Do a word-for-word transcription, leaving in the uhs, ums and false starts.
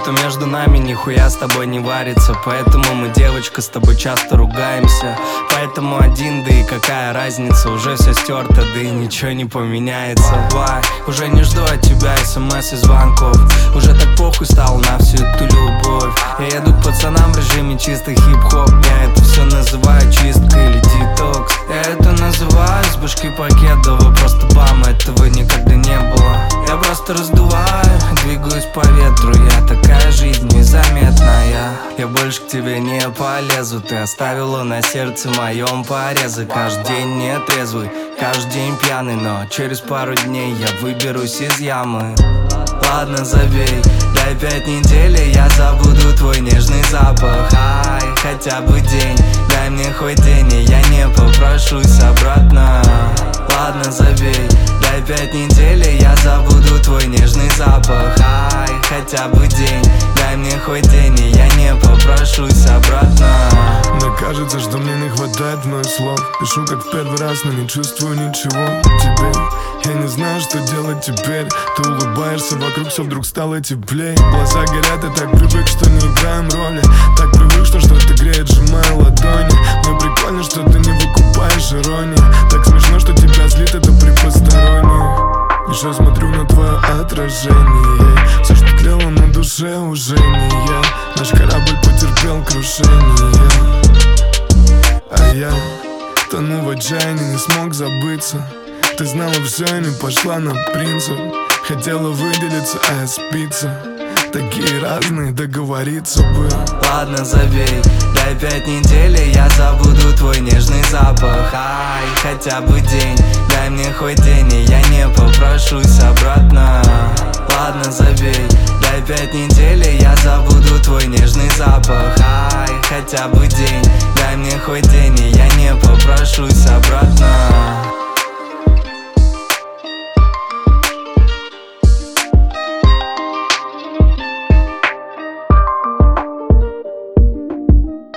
что между нами нихуя с тобой не варится. Поэтому мы, девочка, с тобой часто ругаемся. Поэтому один, да и какая разница, уже все стерто, да и ничего не поменяется. Вай, уже не жду от тебя смс и звонков. Уже так похуй стал на всю эту любовь. Я еду к пацанам в режиме чистый хип-хоп. Я это все называю чисткой или детокс. Я это называю с башки Покедова. Просто бам, этого никогда не было. Я просто раздуваю, двигаюсь по ветру. Я такая жизнь незаметная. Я больше к тебе не полезу. Ты оставила на сердце моем порезы. Каждый день нетрезвый, каждый день пьяный. Но через пару дней я выберусь из ямы. Ладно, забей, дай пять недель, и я забуду твой нежный запах. Ай, хотя бы день, дай мне хоть день, и я не попрошусь обратно. Ладно, забей, дай пять недель, и я забуду твой нежный запах. Ай, хотя бы день, дай мне хоть день, и я не попрошусь обратно. Мне кажется, что мне не хватает моих слов. Пишу как в первый раз, но не чувствую ничего теперь. Я не знаю, что делать теперь. Ты улыбаешься, вокруг все вдруг стало теплее. Глаза горят, я так привык, что не играем роли. Так привык, что что-то греет, сжимая ладони. Мне прикольно, что ты не выкупаешь иронии. Так смешно, что тебя злит это при посторонних. Еще смотрю на твое отражение. Все, что тлело на душе, уже не я. Наш корабль потерпел крушение. А я тону в отчаянии, не смог забыться. Ты знала все и не пошла на принцип. Хотела выделиться, а я спица. Такие разные, договориться бы. Ладно, забей, дай пять недель, и я забуду твой нежный запах. Ай, хотя бы день, дай мне хоть день, и я не попрошусь обратно. Ладно, забей, дай пять недель, и я забуду твой нежный запах. Ай, хотя бы день, дай мне хоть день, и я не попрошусь обратно.